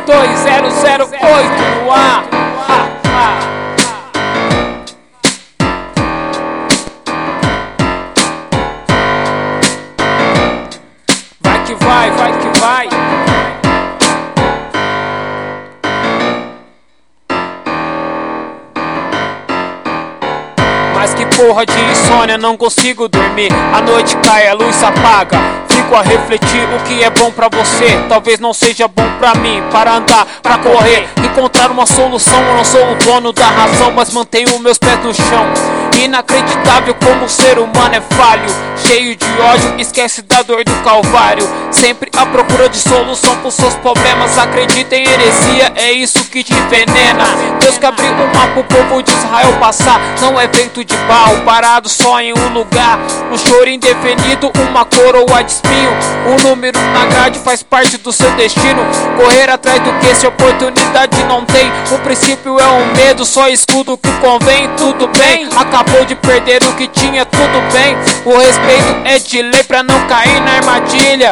2008 no ar. Vai que vai, vai que vai. Mas que porra de insônia, não consigo dormir. A noite cai, a luz apaga. Fico a refletir o que é bom pra você. Talvez não seja bom pra mim. Para andar, pra correr, encontrar uma solução. Eu não sou o dono da razão, mas mantenho meus pés no chão. Inacreditável como o ser humano é falho. Cheio de ódio, esquece da dor do calvário. Sempre à procura de solução pros seus problemas. Acredita em heresia, é isso que te envenena. Deus que abriu o mapa pro povo de Israel passar. Não é feito de Baal, parado só em um lugar. Um choro indefinido, uma coroa de espinho. Um número na grade faz parte do seu destino. Correr atrás do que se oportunidade não tem. O princípio é um medo, só escudo o que convém. Tudo bem, acabou de perder o que tinha, tudo bem. O respeito é de lei pra não cair na armadilha.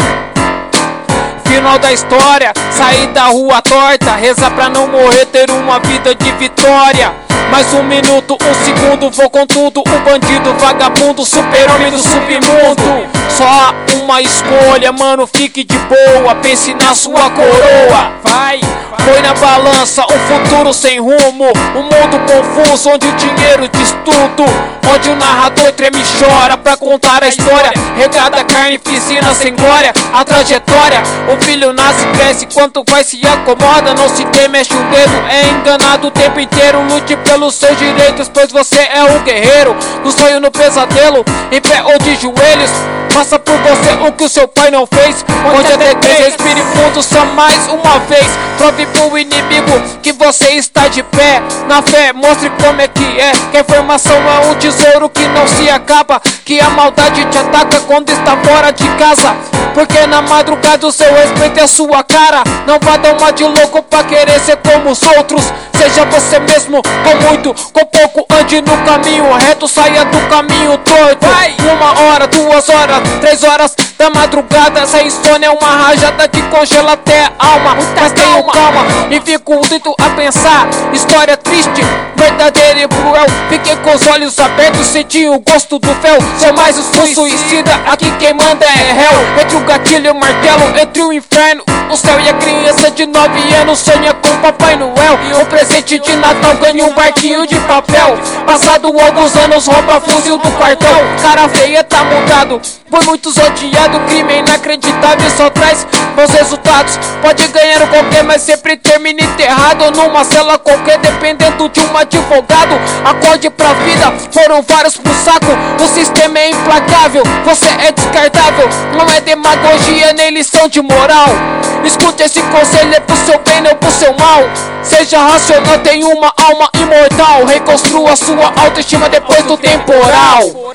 Final da história, sair da rua torta. Reza pra não morrer, ter uma vida de vitória. Mais um minuto, um segundo, vou com tudo. O bandido, vagabundo, super-homem do submundo. Só há uma escolha, mano, fique de boa. Pense na sua coroa. Vai, põe na balança um futuro sem rumo. Um mundo confuso, onde o dinheiro diz tudo. Onde o narrador treme e chora pra contar a história. Regada carne, piscina sem glória. A trajetória, o filho nasce, cresce, quanto vai se acomoda. Não se tem, mexe o dedo, é enganado o tempo inteiro. Lute pelos seus direitos, pois você é um guerreiro. No sonho, no pesadelo, em pé ou de joelhos. Faça por você o que o seu pai não fez. Onde até três, respire fundo só mais uma vez. Prove pro inimigo que você está de pé. Na fé, mostre como é que é. Que a informação é um tesouro que não se acaba. Que a maldade te ataca quando está fora de casa. Porque na madrugada o seu respeito é a sua cara. Não vá dar uma de louco pra querer ser como os outros. Seja você mesmo, com muito, com pouco. Ande no caminho reto, saia do caminho torto. Vai. 1 hora, 2 horas, 3 horas da madrugada. Essa insônia é uma rajada que congela até a alma. Mas tenho calma e fico dentro a pensar. História triste, verdadeira e cruel. Fiquei com os olhos abertos, senti o gosto do fel. Sou mais um suicida, aqui quem manda é réu. Entre o gatilho e o martelo, entre o inferno, o céu. E a criança de 9 anos sonha com Papai Noel. E o presente de Natal ganha um barquinho de papel. Passado alguns anos rouba fuzil do quartel. Cara feia tá montado, por muitos odiado. Crime inacreditável só traz bons resultados. Pode ganhar o qualquer, mas sempre termina enterrado numa cela qualquer, dependendo de um advogado. Acorde pra vida, foram vários pro saco. O sistema é implacável, você é descartável. Não é demagogia nem lição de moral. Escute esse conselho, é pro seu bem, não pro seu mal. Seja racional, tem uma alma imortal. Reconstrua sua autoestima depois do temporal.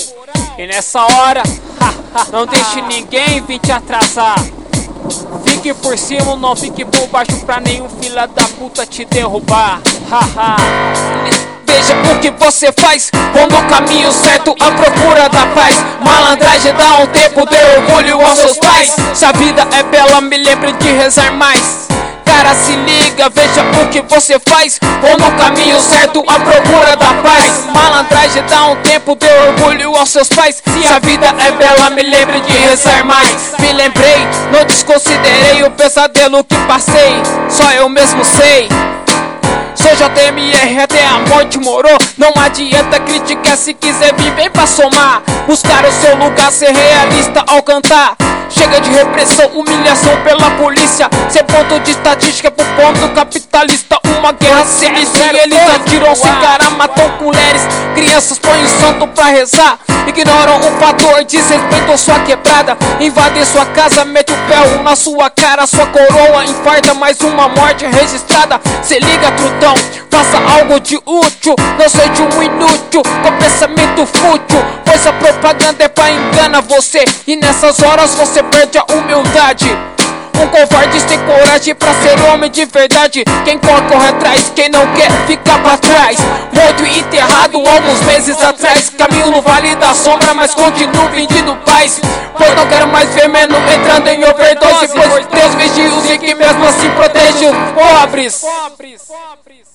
E nessa hora, não deixe ninguém vir te atrasar. Fique por cima, não fique por baixo pra nenhum filha da puta te derrubar. Veja o que você faz, vou no caminho certo à procura da paz. Malandragem dá um tempo, dê orgulho aos seus pais. Se a vida é bela, me lembre de rezar mais. Cara, se liga, veja o que você faz, vou no caminho certo à procura da paz. Malandragem dá um tempo, dê orgulho aos seus pais. Se a vida é bela, me lembre de rezar mais. Me lembrei, não desconsiderei o pesadelo que passei. Só eu mesmo sei. Sou JMR, até a morte morou. Não adianta criticar, se quiser vir vem pra somar. Buscar o seu lugar, ser realista ao cantar. Chega de repressão, humilhação pela polícia. Ser ponto de estatística pro ponto capitalista. Uma guerra se inicia, eles atiram cigarra, matam mulheres. Crianças põem o santo pra rezar. Ignoram o fator, desrespeitam sua quebrada. Invadem sua casa, mete o pé na sua cara. Sua coroa infarta, mais uma morte registrada. Se liga, trutão, faça algo de útil. Não seja um inútil, com pensamento fútil. Pois a propaganda é pra enganar você. E nessas horas você perde a humildade. Um covarde sem coragem pra ser homem de verdade. Quem corre atrás, quem não quer fica pra trás. Morto e enterrado alguns meses atrás. Caminho no vale da sombra, mas continuo vendido paz. Pois não quero mais ver menor entrando em overdose. Pois Deus vigia os que mesmo assim protege os pobres.